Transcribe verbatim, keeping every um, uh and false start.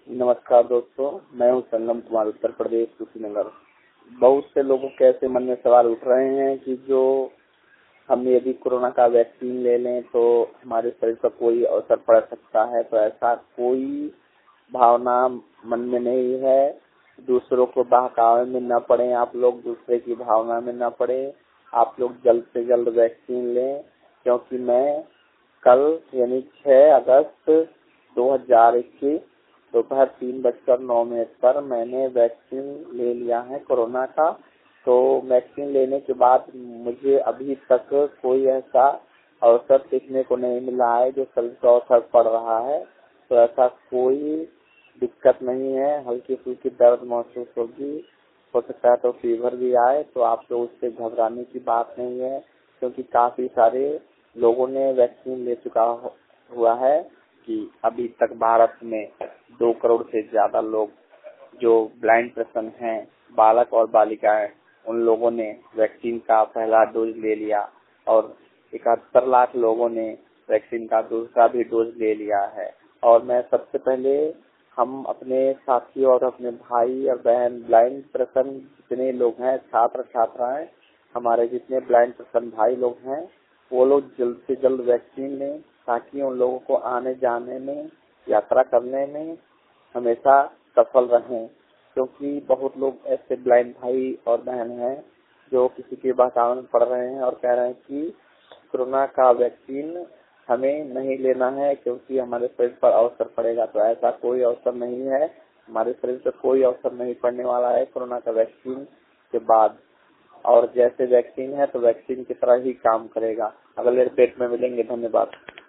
नमस्कार दोस्तों, मैं हूं संगम कुमार, उत्तर प्रदेश, कुशीनगर। बहुत से लोगों के ऐसे मन में सवाल उठ रहे हैं कि जो हम यदि कोरोना का वैक्सीन ले लें तो हमारे शरीर पर कोई असर पड़ सकता है। तो ऐसा कोई भावना मन में नहीं है। दूसरों को बहकावे में न पड़े, आप लोग दूसरे की भावना में न पड़े। आप लोग जल्द से जल्द वैक्सीन लें, क्योंकि मैं कल यानी छह अगस्त दो हजार इक्कीस दोपहर तीन बजकर नौ मिनट पर मैंने वैक्सीन ले लिया है कोरोना का। तो वैक्सीन लेने के बाद मुझे अभी तक कोई ऐसा अवसर देखने को नहीं मिला है जो शरीर पर असर पड़ रहा है। तो ऐसा कोई दिक्कत नहीं है। हल्की फुल्की दर्द महसूस होगी, हो सकता है तो फीवर भी आए, तो आप लोग उससे घबराने की बात नहीं है, क्योंकि काफी सारे लोगों ने वैक्सीन ले चुका हुआ है कि अभी तक भारत में दो करोड़ से ज्यादा लोग जो ब्लाइंड पर्सन हैं, बालक और बालिकाएं, उन लोगों ने वैक्सीन का पहला डोज ले लिया और इकहत्तर लाख लोगों ने वैक्सीन का दूसरा भी डोज ले लिया है। और मैं सबसे पहले हम अपने साथियों और अपने भाई और बहन ब्लाइंड पर्सन जितने लोग हैं, छात्र छात्राएं, हमारे जितने ब्लाइंड पर्सन भाई लोग हैं, वो लोग जल्द से जल्द वैक्सीन लें, ताकि उन लोगों को आने जाने में, यात्रा करने में हमेशा सफल रहें। क्योंकि बहुत लोग ऐसे ब्लाइंड भाई और बहन हैं जो किसी के बहकावे में पड़ रहे हैं और कह रहे हैं कि कोरोना का वैक्सीन हमें नहीं लेना है क्योंकि हमारे शरीर पर अवसर पड़ेगा। तो ऐसा कोई अवसर नहीं है, हमारे शरीर पर कोई अवसर नहीं पड़ने वाला है कोरोना का वैक्सीन के बाद। और जैसे वैक्सीन है तो वैक्सीन की तरह ही काम करेगा। अगले पेट में मिलेंगे। धन्यवाद।